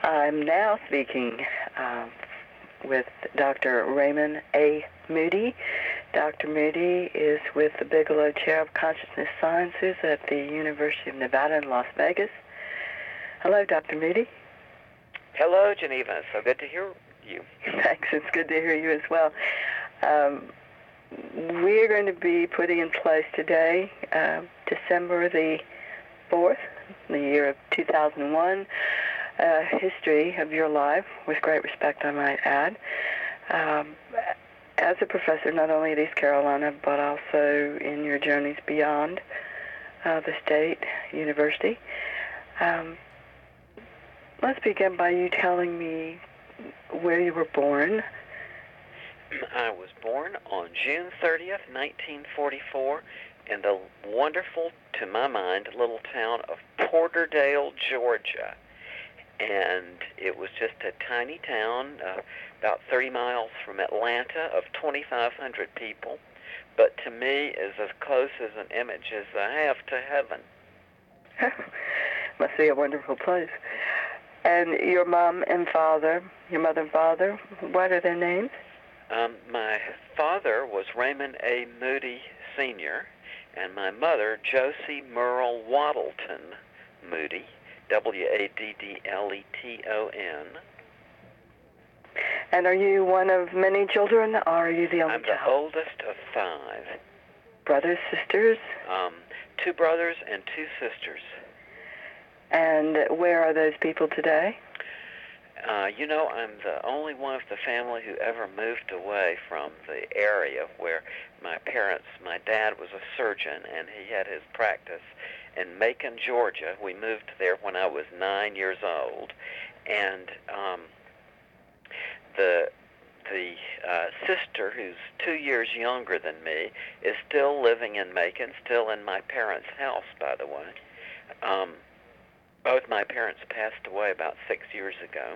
I'm now speaking with Dr. Raymond A. Moody. Dr. Moody is with the Bigelow Chair of Consciousness Sciences at the University of Nevada in Las Vegas. Hello, Dr. Moody. Hello, Geneva. So good to hear you. Thanks. It's good to hear you as well. We're going to be putting in place today, December the 4th, the year of 2001, history of your life, with great respect, I might add. As a professor, not only at East Carolina, but also in your journeys beyond the state university. Let's begin by you telling me where you were born. I was born on June 30th, 1944, in the wonderful, to my mind, little town of Porterdale, Georgia. And it was just a tiny town, about 30 miles from Atlanta, of 2,500 people. But to me, is as close as an image as I have to heaven. Must be a wonderful place. And your mom and father, your mother and father, what are their names? My father was Raymond A. Moody, Sr., and my mother, Josie Merle Waddleton Moody, Waddleton. And are you one of many children, or are you the only child? I'm the oldest of 5. Brothers, sisters? 2 brothers and 2 sisters. And where are those people today? I'm the only one of the family who ever moved away from the area where my dad was a surgeon, and he had his practice in Macon, Georgia. We moved there when I was 9 years old, and the sister, who's 2 years younger than me, is still living in Macon, still in my parents' house, by the way. Both my parents passed away about 6 years ago.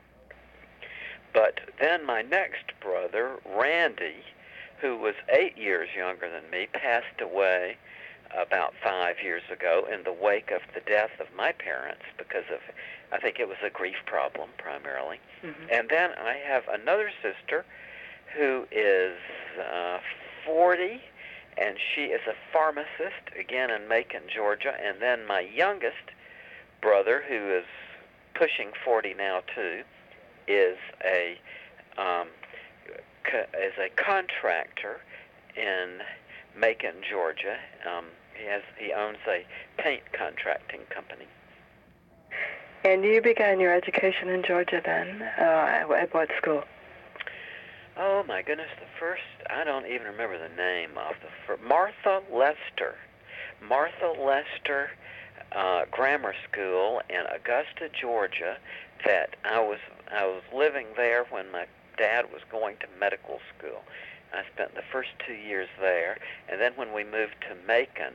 But then my next brother, Randy, who was 8 years younger than me, passed away about 5 years ago in the wake of the death of my parents because of, I think it was a grief problem primarily. Mm-hmm. And then I have another sister who is 40, and she is a pharmacist, again in Macon, Georgia. And then my youngest brother, who is pushing 40 now too, is a contractor in Macon, Georgia. He owns a paint contracting company. And you began your education in Georgia then? At what school? Oh my goodness, the first, I don't even remember the name of the first, Martha Lester Grammar School in Augusta, Georgia. That I was living there when my dad was going to medical school. I spent the first 2 years there, and then when we moved to Macon,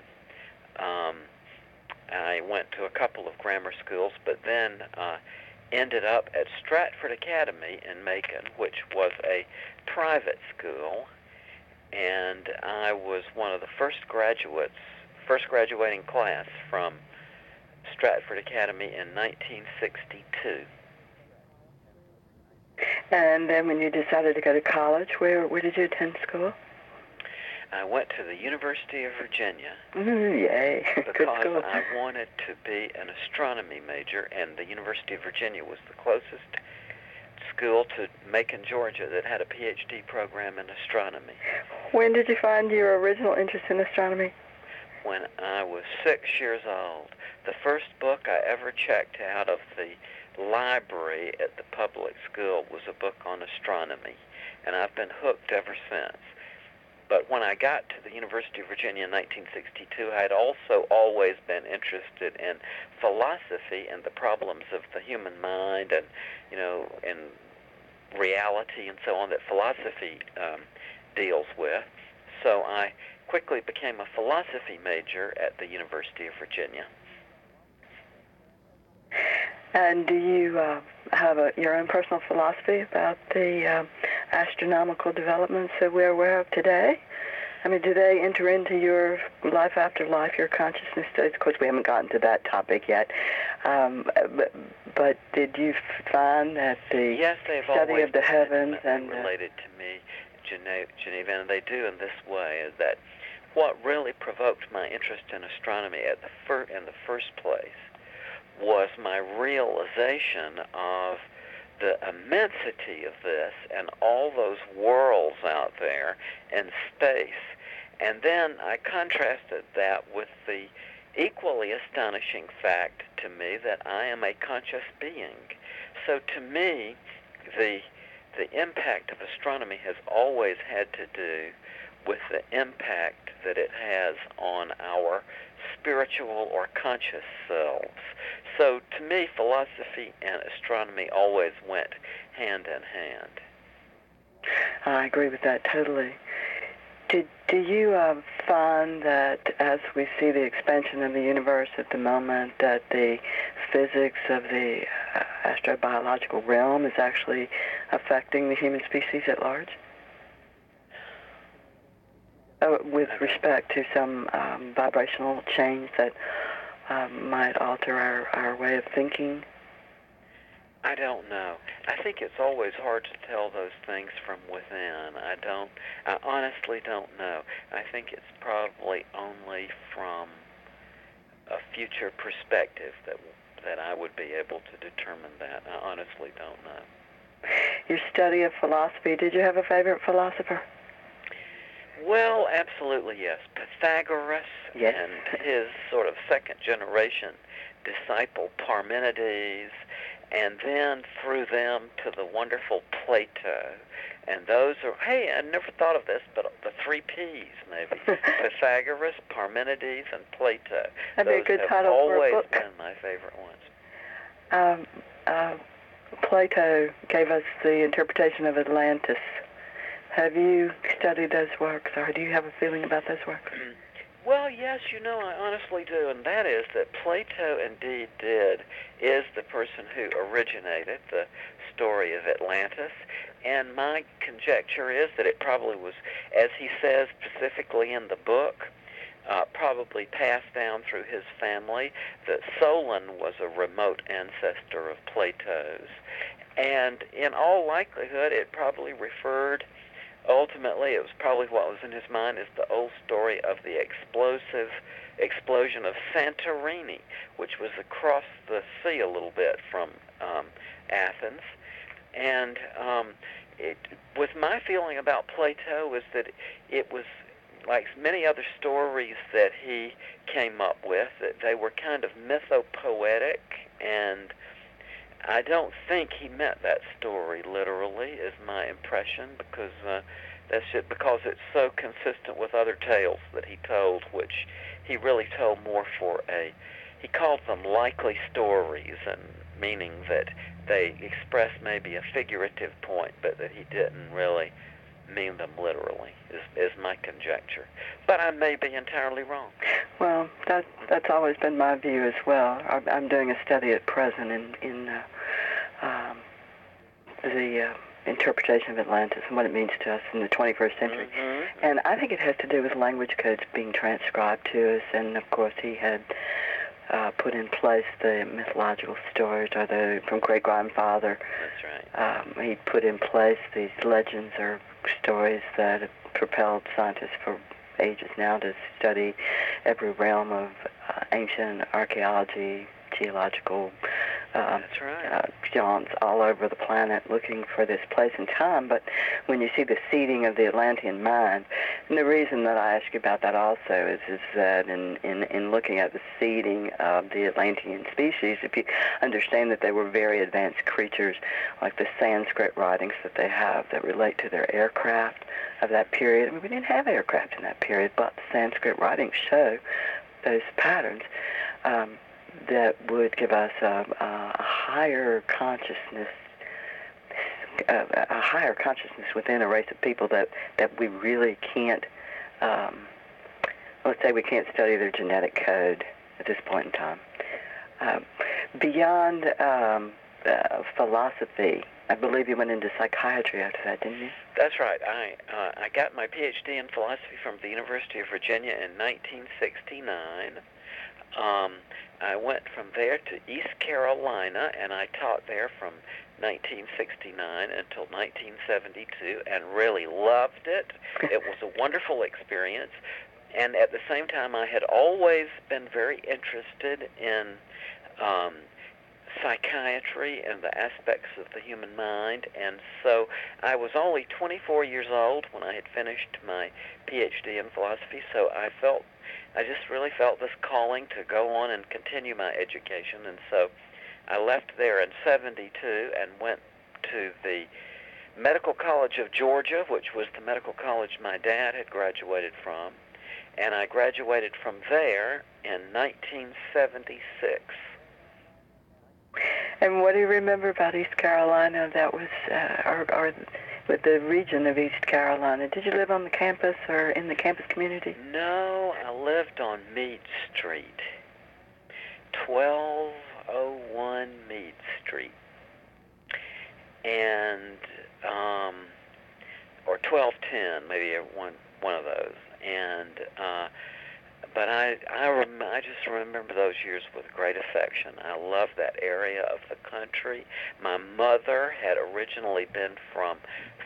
I went to a couple of grammar schools, but then ended up at Stratford Academy in Macon, which was a private school, and I was one of the first graduating class from Stratford Academy in 1962. And then when you decided to go to college, where did you attend school? I went to the University of Virginia. Yay. Because I wanted to be an astronomy major, and the University of Virginia was the closest school to Macon, Georgia that had a PhD program in astronomy. When did you find your original interest in astronomy? When I was 6 years old. The first book I ever checked out of the library at the public school was a book on astronomy, and I've been hooked ever since. But when I got to the University of Virginia in 1962, I had also always been interested in philosophy and the problems of the human mind and, and reality and so on that philosophy deals with. So I quickly became a philosophy major at the University of Virginia. And do you have your own personal philosophy about the astronomical developments that we're aware of today? I mean, do they enter into your life after life, your consciousness studies? Of course, we haven't gotten to that topic yet. But did you find that the yes, they've study always of the heavens and related to me, Geneva, and they do in this way, is that what really provoked my interest in astronomy in the first place was my realization of the immensity of this and all those worlds out there in space. And then I contrasted that with the equally astonishing fact to me that I am a conscious being. So to me, the impact of astronomy has always had to do with the impact that it has on our spiritual or conscious selves. So to me, philosophy and astronomy always went hand in hand. I agree with that totally. Do you find that as we see the expansion of the universe at the moment, that the physics of the astrobiological realm is actually affecting the human species at large? With respect to some vibrational change that might alter our way of thinking? I don't know. I think it's always hard to tell those things from within. I honestly don't know. I think it's probably only from a future perspective that I would be able to determine that. I honestly don't know. Your study of philosophy, did you have a favorite philosopher? Well, absolutely, yes. Pythagoras and his sort of second generation disciple Parmenides, and then through them to the wonderful Plato. And those are, hey, I never thought of this, but the 3 Ps, maybe. Pythagoras, Parmenides, and Plato. That'd be a good title for a book. Those have always been my favorite ones. Plato gave us the interpretation of Atlantis. Have you studied those works, or do you have a feeling about those works? Well, yes, I honestly do, and that is that Plato indeed is the person who originated the story of Atlantis, and my conjecture is that it probably was, as he says specifically in the book, probably passed down through his family, that Solon was a remote ancestor of Plato's, and in all likelihood it probably referred. Ultimately, it was probably what was in his mind is the old story of the explosion of Santorini, which was across the sea a little bit from Athens. And with my feeling about Plato is that it was like many other stories that he came up with, that they were kind of mythopoetic, and I don't think he meant that story literally, is my impression, because because it's so consistent with other tales that he told, which he really told more he called them likely stories, and meaning that they express maybe a figurative point, but that he didn't really mean them literally, is my conjecture. But I may be entirely wrong. Well, that's always been my view as well. I'm doing a study at present in the interpretation of Atlantis and what it means to us in the 21st century. Mm-hmm. And I think it has to do with language codes being transcribed to us, and of course he had put in place the mythological stories, or from great-grandfather. That's right. He put in place these legends or stories that have propelled scientists for ages now to study every realm of ancient archaeology, geological That's right. jaunts all over the planet looking for this place in time. But when you see the seeding of the Atlantean mind, and the reason that I ask you about that also is that in looking at the seeding of the Atlantean species, if you understand that they were very advanced creatures, like the Sanskrit writings that they have that relate to their aircraft of that period. I mean, we didn't have aircraft in that period, but the Sanskrit writings show those patterns. That would give us a higher consciousness, within a race of people that we really can't. Let's say we can't study their genetic code at this point in time. Beyond philosophy. I believe you went into psychiatry after that, didn't you? That's right. I got my PhD in philosophy from the University of Virginia in 1969. I went from there to East Carolina, and I taught there from 1969 until 1972, and really loved it. It was a wonderful experience. And at the same time, I had always been very interested in psychiatry and the aspects of the human mind, and so I was only 24 years old when I had finished my PhD in philosophy, so I just really felt this calling to go on and continue my education, and so I left there in 72 and went to the Medical College of Georgia, which was the medical college my dad had graduated from, and I graduated from there in 1976. And what do you remember about East Carolina that was, or with the region of East Carolina? Did you live on the campus or in the campus community? No, I lived on Meade Street, 1201 Meade Street, and, or 1210, maybe one of those, and, but I just remember those years with great affection. I love that area of the country. My mother had originally been from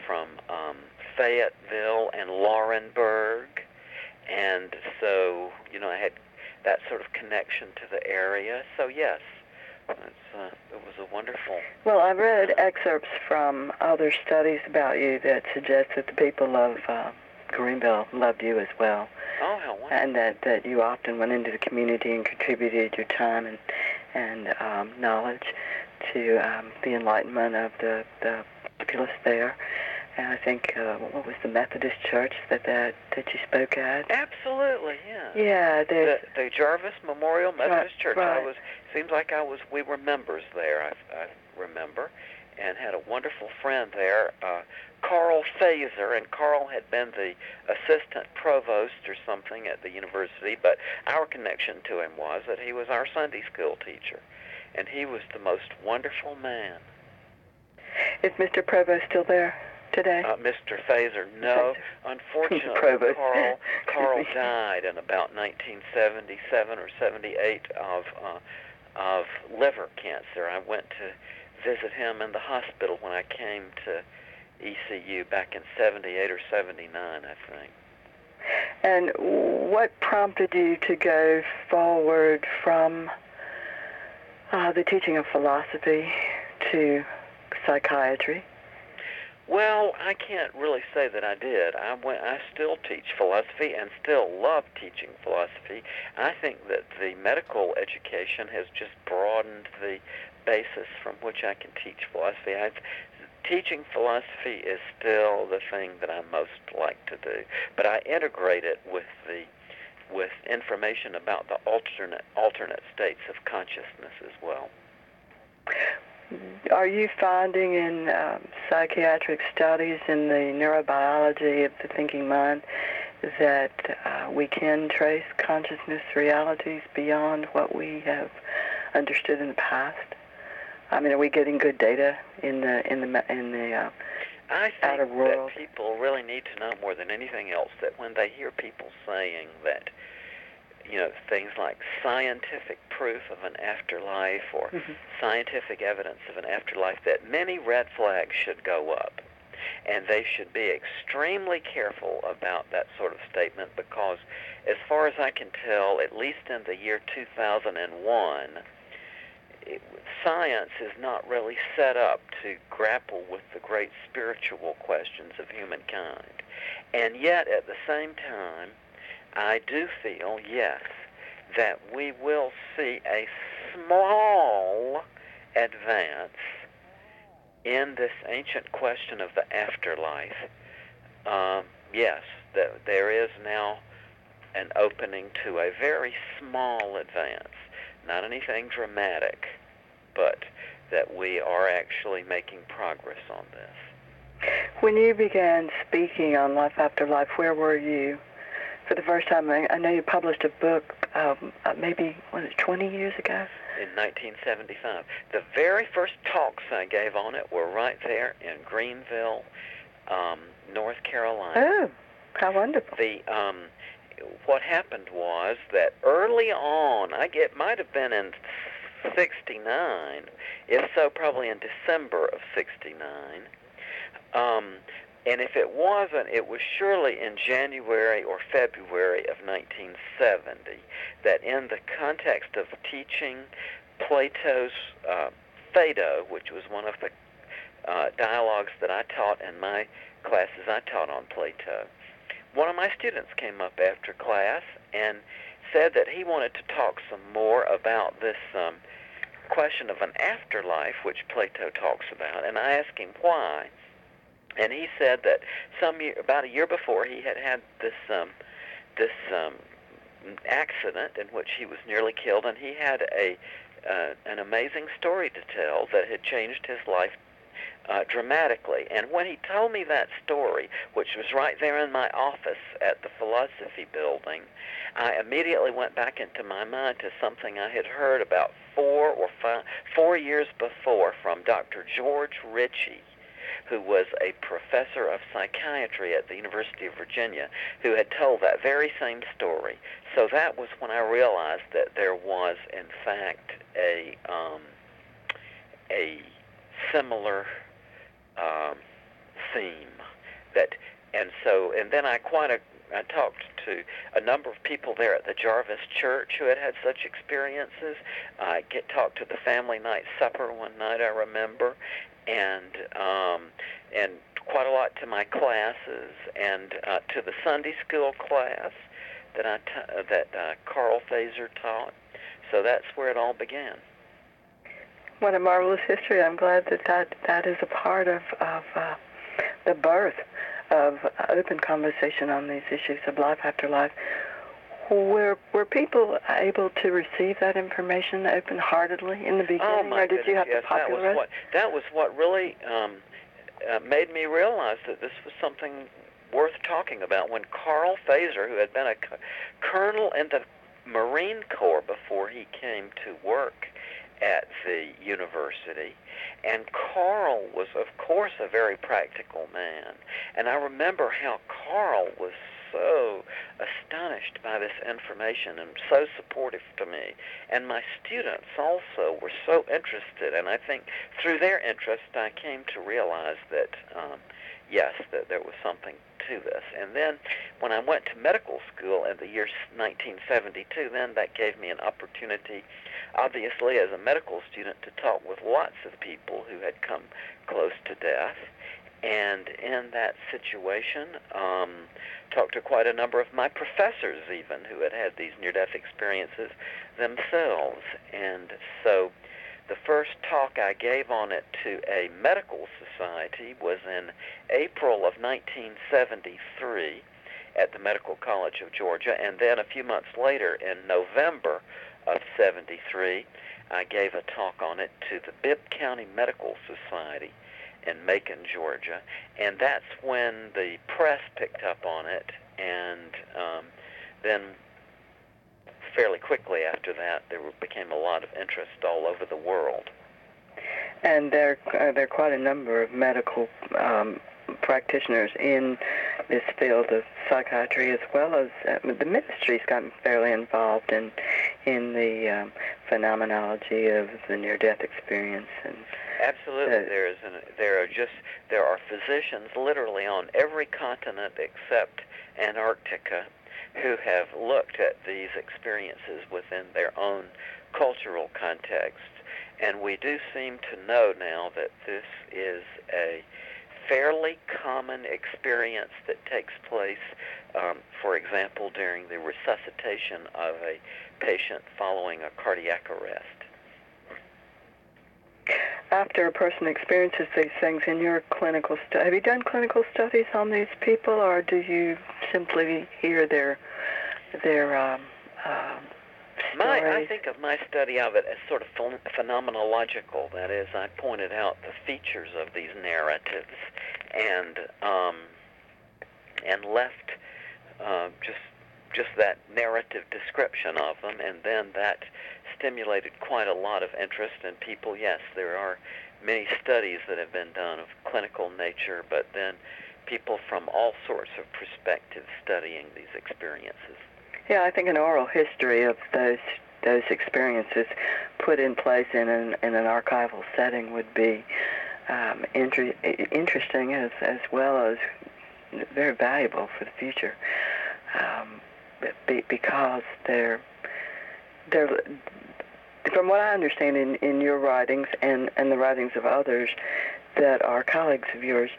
Fayetteville and Laurinburg, and so I had that sort of connection to the area. So yes, it was a wonderful. Well, I read excerpts from other studies about you that suggest that the people of Greenville loved you as well. Oh, how wonderful. And that you often went into the community and contributed your time and knowledge to the enlightenment of the populace there. And I think, what was the Methodist Church that you spoke at? Absolutely, yeah. Yeah, the Jarvis Memorial Methodist Church. Right. Seems like we were members there. I remember, and had a wonderful friend there, Carl Fazer, and Carl had been the assistant provost or something at the university, but our connection to him was that he was our Sunday school teacher, and he was the most wonderful man. Is Mr. Provost still there today? Mr. Fazer, no. Unfortunately, Carl died in about 1977 or 78 of liver cancer. I went to visit him in the hospital when I came to ECU back in 78 or 79, I think. And what prompted you to go forward from the teaching of philosophy to psychiatry? Well, I can't really say that I did. I still teach philosophy and still love teaching philosophy. I think that the medical education has just broadened the basis from which I can teach philosophy. Teaching philosophy is still the thing that I most like to do, but I integrate it with information about the alternate states of consciousness as well. Are you finding in psychiatric studies in the neurobiology of the thinking mind that we can trace consciousness realities beyond what we have understood in the past? I mean, are we getting good data in the I outer think world? that people really need to know more than anything else that when they hear people saying that, things like scientific proof of an afterlife or scientific evidence of an afterlife, that many red flags should go up. And they should be extremely careful about that sort of statement because, as far as I can tell, at least in the year 2001, science is not really set up to grapple with the great spiritual questions of humankind. And yet, at the same time, I do feel, yes, that we will see a small advance in this ancient question of the afterlife. Yes, that there is now an opening to a very small advance. Not anything dramatic, but that we are actually making progress on this. When you began speaking on Life After Life, where were you? For the first time, I know you published a book maybe, 20 years ago? in 1975. The very first talks I gave on it were right there in Greenville, North Carolina. Oh, how wonderful. What happened was that early on, it might have been in 69, if so, probably in December of 69. And if it wasn't, it was surely in January or February of 1970 that in the context of teaching Plato's Phaedo, which was one of the dialogues that I taught in my classes I taught on Plato, one of my students came up after class and said that he wanted to talk some more about this question of an afterlife, which Plato talks about, and I asked him why. And he said that about a year before, he had this accident in which he was nearly killed, and he had an amazing story to tell that had changed his life dramatically. And when he told me that story, which was right there in my office at the Philosophy Building, I immediately went back into my mind to something I had heard about 4 years before from Dr. George Ritchie, who was a professor of psychiatry at the University of Virginia, who had told that very same story. So that was when I realized that there was, in fact, a similar theme. And then I talked to a number of people there at the Jarvis Church who had such experiences. I talked to the family night supper one night, I remember, and quite a lot to my classes, and to the Sunday school class that Carl Fazer taught. So that's where it all began. What a marvelous history. I'm glad that is a part of the birth of open conversation on these issues of life after life. Were people able to receive that information open-heartedly in the beginning, or did you have to popularize? That was what really made me realize that this was something worth talking about. When Carl Fazer, who had been a colonel in the Marine Corps before he came to work at the university, and Carl was, of course, a very practical man. And I remember how Carl was so astonished by this information and so supportive to me. And my students also were so interested, and I think through their interest I came to realize that, yes, that there was something to this. And then when I went to medical school in the year 1972, then that gave me an opportunity, obviously as a medical student, to talk with lots of people who had come close to death. And in that situation, talked to quite a number of my professors even who had these near-death experiences themselves. And so the first talk I gave on it to a medical society was in April of 1973 at the Medical College of Georgia, and then a few months later, in November of 73, I gave a talk on it to the Bibb County Medical Society in Macon, Georgia, and that's when the press picked up on it, and then fairly quickly after that, there became a lot of interest all over the world. And there are quite a number of medical practitioners in this field of psychiatry, as well as the ministry's gotten fairly involved in the phenomenology of the near-death experience. And absolutely, there are physicians literally on every continent except Antarctica who have looked at these experiences within their own cultural context. And we do seem to know now that this is a fairly common experience that takes place, for example, during the resuscitation of a patient following a cardiac arrest. After a person experiences these things in your clinical study, have you done clinical studies on these people, or do you simply hear their stories? I think of my study of it as sort of phenomenological. That is, I pointed out the features of these narratives and left just just that narrative description of them, and then that stimulated quite a lot of interest in people. Yes, there are many studies that have been done of clinical nature, but then people from all sorts of perspectives studying these experiences. Yeah, I think an oral history of those experiences put in place in an archival setting would be interesting as well as very valuable for the future, because they're from what I understand in your writings and the writings of others that are colleagues of yours,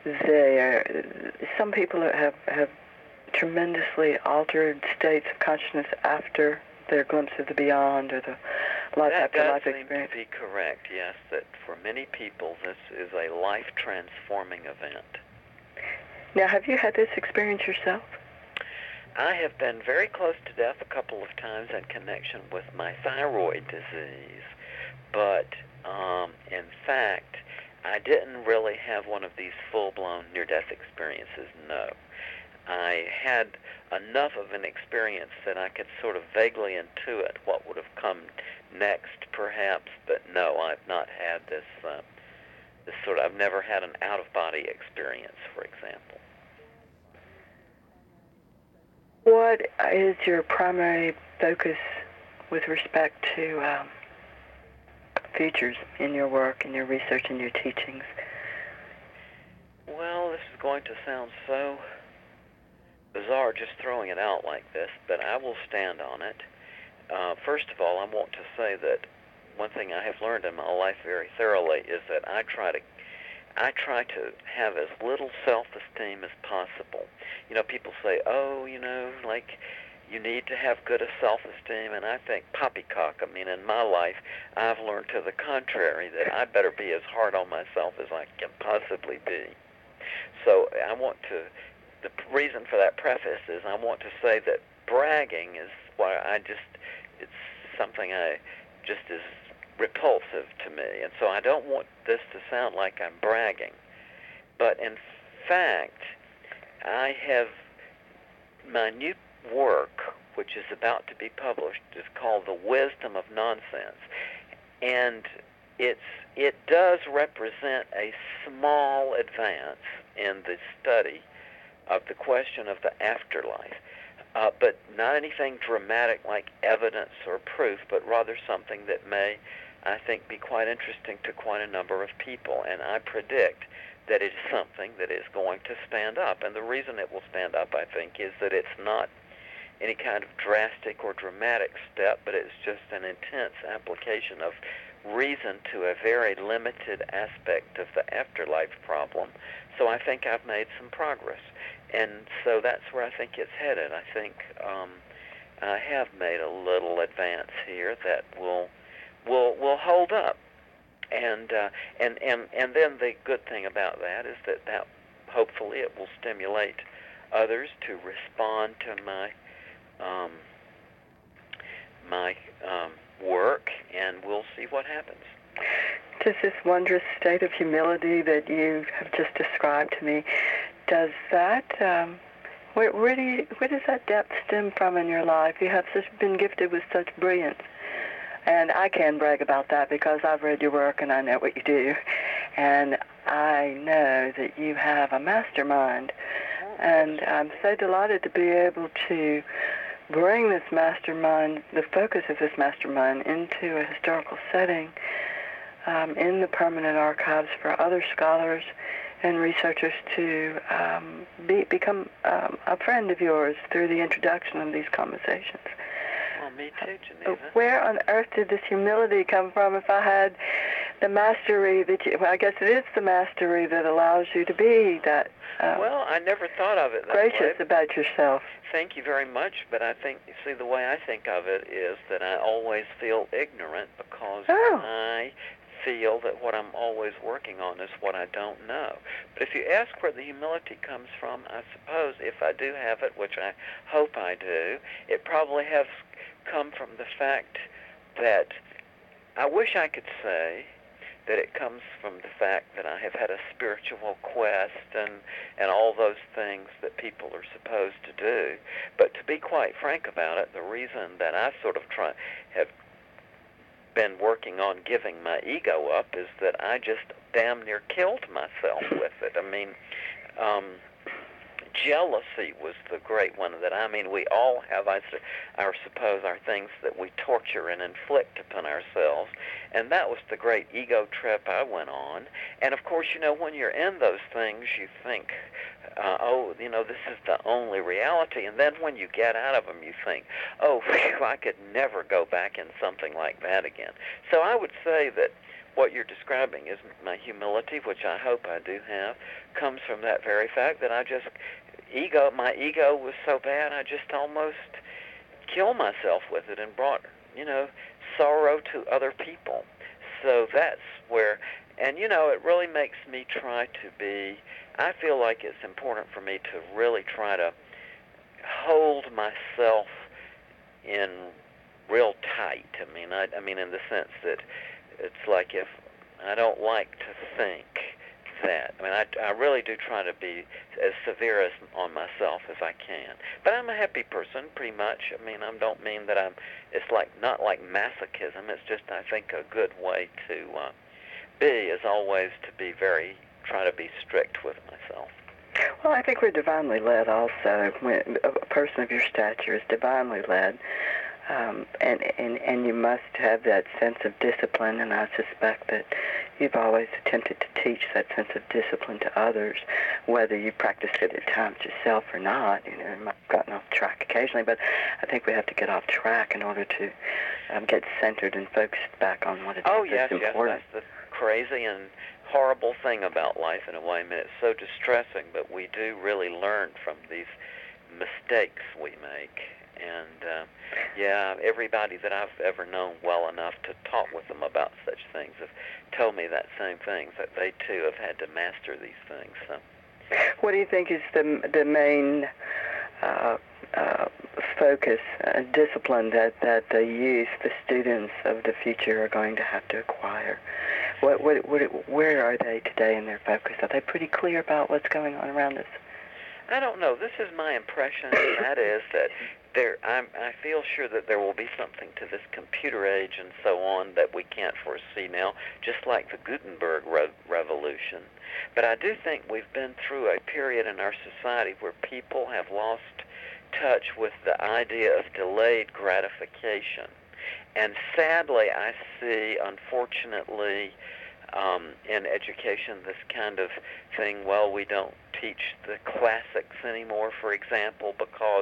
some people have tremendously altered states of consciousness after their glimpse of the beyond or the life after life experience. That does seem to be correct, yes, that for many people this is a life-transforming event. Now, have you had this experience yourself? I have been very close to death a couple of times in connection with my thyroid disease, but in fact, I didn't really have one of these full-blown near-death experiences, no. I had enough of an experience that I could sort of vaguely intuit what would have come next, perhaps, but no, I've not had this I've never had an out-of-body experience, for example. What is your primary focus with respect to features in your work, in your research, and your teachings? Well, this is going to sound so bizarre just throwing it out like this, but I will stand on it. First of all, I want to say that one thing I have learned in my life very thoroughly is that I try to have as little self-esteem as possible. You know, people say, oh, like, you need to have good self-esteem, and I think poppycock. I mean, in my life, I've learned to the contrary, that I better be as hard on myself as I can possibly be. So the reason for that preface is I want to say that bragging is why it's something just is repulsive to me, and so I don't want this to sound like I'm bragging. But in fact, I have my new work, which is about to be published, is called The Wisdom of Nonsense, and it does represent a small advance in the study of the question of the afterlife, but not anything dramatic like evidence or proof, but rather something that may, I think, be quite interesting to quite a number of people. And I predict that it is something that is going to stand up. And the reason it will stand up, I think, is that it's not any kind of drastic or dramatic step, but it's just an intense application of reason to a very limited aspect of the afterlife problem. So I think I've made some progress. And so that's where I think it's headed. I think I have made a little advance here that will hold up. And then the good thing about that is that hopefully it will stimulate others to respond to my work, and we'll see what happens. Does this wondrous state of humility that you have just described to me, does that where does that depth stem from in your life? You have been gifted with such brilliance, and I can brag about that because I've read your work and I know what you do, and I know that you have a mastermind, and I'm so delighted to be able to bring this mastermind, the focus of this mastermind, into a historical setting in the permanent archives for other scholars and researchers to become a friend of yours through the introduction of these conversations. Well, me too, Geneva. Where on earth did this humility come from if I had the mastery that I guess it is the mastery that allows you to be that well, I never thought of it that gracious way. about yourself. Thank you very much, but I think, see, the way I think of it is that I always feel ignorant because I feel that what I'm always working on is what I don't know. But if you ask where the humility comes from, I suppose if I do have it, which I hope I do, it probably has come from the fact that I wish I could say that it comes from the fact that I have had a spiritual quest and all those things that people are supposed to do. But to be quite frank about it, the reason that I sort of have been working on giving my ego up is that I just damn near killed myself with it. I mean, jealousy was the great one we all have, I suppose, our things that we torture and inflict upon ourselves. And that was the great ego trip I went on. And of course, when you're in those things, you think, this is the only reality. And then when you get out of them, you think, oh, phew, I could never go back in something like that again. So I would say that what you're describing is my humility, which I hope I do have, comes from that very fact that my ego was so bad, I just almost killed myself with it and brought, sorrow to other people. So that's where, and it really makes me try to be, I feel like it's important for me to really try to hold myself in real tight. I mean in the sense that it's like if I don't like to think that. I really do try to be as severe on myself as I can. But I'm a happy person, pretty much. I don't mean that it's not like masochism. It's just, I think, a good way to be is always to try to be strict with myself. Well, I think we're divinely led also. When a person of your stature is divinely led. And you must have that sense of discipline, and I suspect that you've always attempted to teach that sense of discipline to others, whether you practice it at times yourself or not. You might have gotten off track occasionally, but I think we have to get off track in order to get centered and focused back on what it is that's important. Yes, that's the crazy and horrible thing about life in a way. It's so distressing, but we do really learn from these mistakes we make. And, everybody that I've ever known well enough to talk with them about such things have told me that same thing, that they, too, have had to master these things. So. What do you think is the main focus, discipline that the youth, the students of the future are going to have to acquire? Where are they today in their focus? Are they pretty clear about what's going on around us? I don't know. This is my impression, and that is that I feel sure that there will be something to this computer age and so on that we can't foresee now, just like the Gutenberg Revolution. But I do think we've been through a period in our society where people have lost touch with the idea of delayed gratification. And sadly, I see, unfortunately, in education, this kind of thing, we don't teach the classics anymore, for example, because,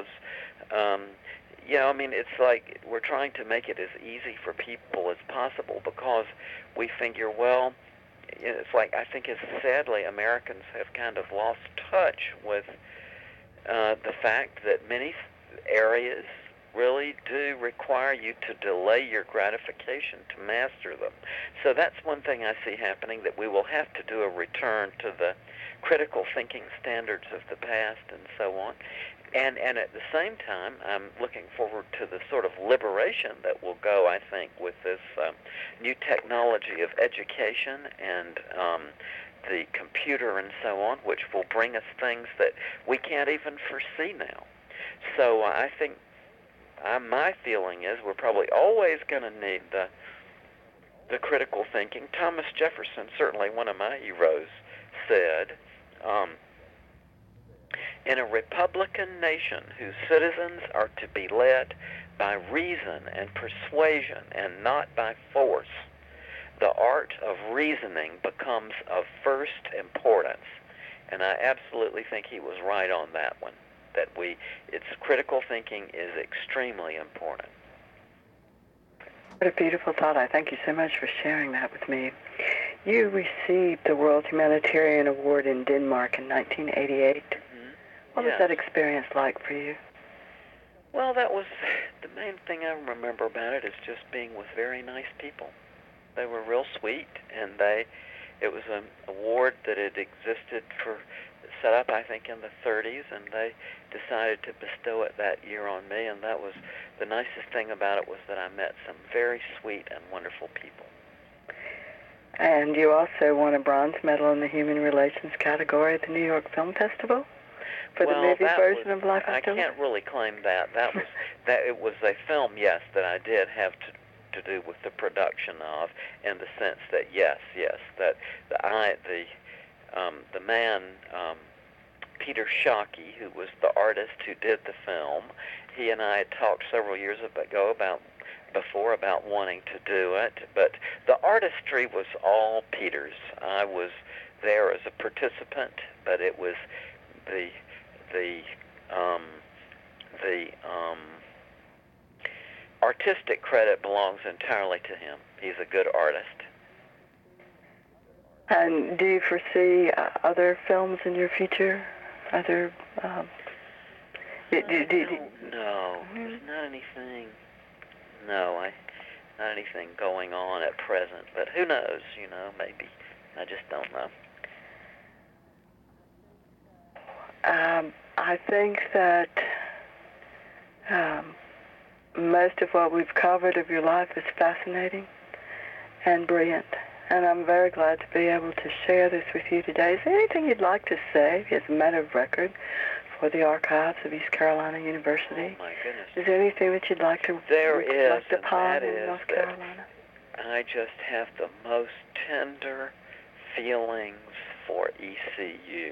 it's like we're trying to make it as easy for people as possible because we figure, it's like I think sadly Americans have kind of lost touch with the fact that many areas really do require you to delay your gratification to master them. So that's one thing I see happening, that we will have to do a return to the critical thinking standards of the past and so on. And at the same time, I'm looking forward to the sort of liberation that will go, I think, with this new technology of education and the computer and so on, which will bring us things that we can't even foresee now. So I think my feeling is we're probably always going to need the critical thinking. Thomas Jefferson, certainly one of my heroes, said, in a republican nation whose citizens are to be led by reason and persuasion and not by force, the art of reasoning becomes of first importance. And I absolutely think he was right on that one, that it's critical thinking is extremely important. What a beautiful thought. I thank you so much for sharing that with me. You received the World Humanitarian Award in Denmark in 1988. What was that experience like for you? Well, that was the main thing I remember about it, is just being with very nice people. They were real sweet, and it was an award that had existed set up, I think, in the 30s, and they decided to bestow it that year on me, and that was the nicest thing about it, was that I met some very sweet and wonderful people. And you also won a bronze medal in the Human Relations category at the New York Film Festival for the movie version of Life After Love. I can't really claim that. It was a film, yes, that I did have to do with the production of, in the sense that yes, that the man Peter Shockey, who was the artist who did the film, he and I had talked several years ago about wanting to do it, but the artistry was all Peter's. I was there as a participant, but it was the artistic credit belongs entirely to him. He's a good artist. And do you foresee other films in your future? Other? No, there's not anything. No, not anything going on at present. But who knows? Maybe. I just don't know. I think that most of what we've covered of your life is fascinating and brilliant. And I'm very glad to be able to share this with you today. Is there anything you'd like to say as a matter of record for the archives of East Carolina University? Oh, my goodness. Is there anything that you'd like to reflect upon in North Carolina? I just have the most tender feelings for ECU.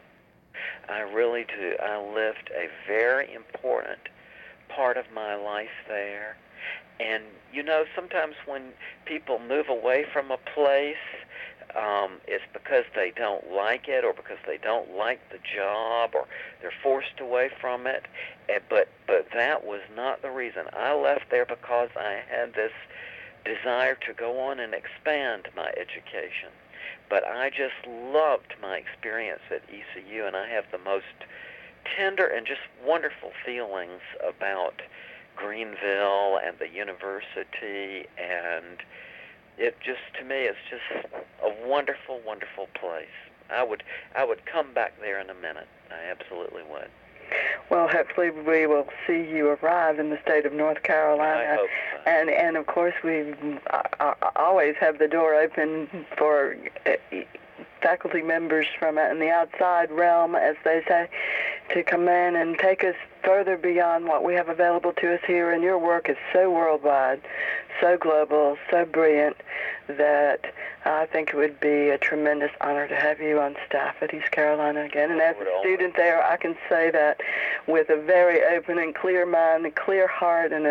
I really do. I lived a very important part of my life there. And, sometimes when people move away from a place, it's because they don't like it or because they don't like the job or they're forced away from it. But that was not the reason. I left there because I had this desire to go on and expand my education. But I just loved my experience at ECU, and I have the most tender and just wonderful feelings about Greenville and the university, and it just, to me, it's just a wonderful, wonderful place. I would come back there in a minute. I absolutely would. Well, hopefully we will see you arrive in the state of North Carolina. I hope so. And of course, we always have the door open for faculty members from in the outside realm, as they say, to come in and take us further beyond what we have available to us here. And your work is so worldwide, so global, so brilliant, that I think it would be a tremendous honor to have you on staff at East Carolina again. And as a student there, I can say that with a very open and clear mind, a clear heart, and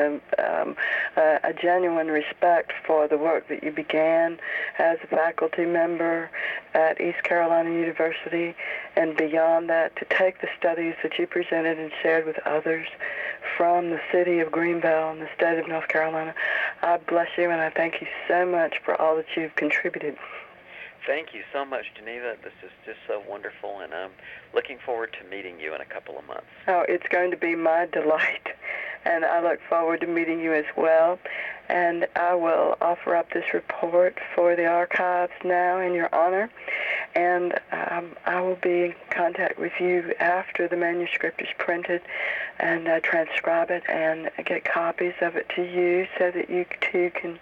a genuine respect for the work that you began as a faculty member at East Carolina University, and beyond that, to take the studies that you presented and shared with others from the city of Greenville and the state of North Carolina. I bless you, and I thank you so much for all that you've contributed. Thank you so much, Geneva. This is just so wonderful, and I'm looking forward to meeting you in a couple of months. Oh, it's going to be my delight, and I look forward to meeting you as well. And I will offer up this report for the archives now in your honor, and I will be in contact with you after the manuscript is printed, and transcribe it and get copies of it to you so that you too can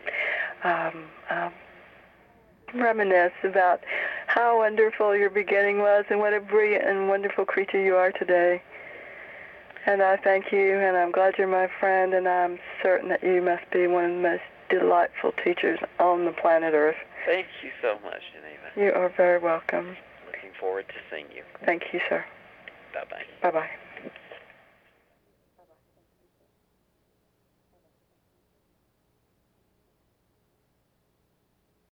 reminisce about how wonderful your beginning was and what a brilliant and wonderful creature you are today. And I thank you, and I'm glad you're my friend, and I'm certain that you must be one of the most delightful teachers on the planet Earth. Thank you so much, Geneva. You are very welcome. Looking forward to seeing you. Thank you, sir. Bye-bye. Bye-bye.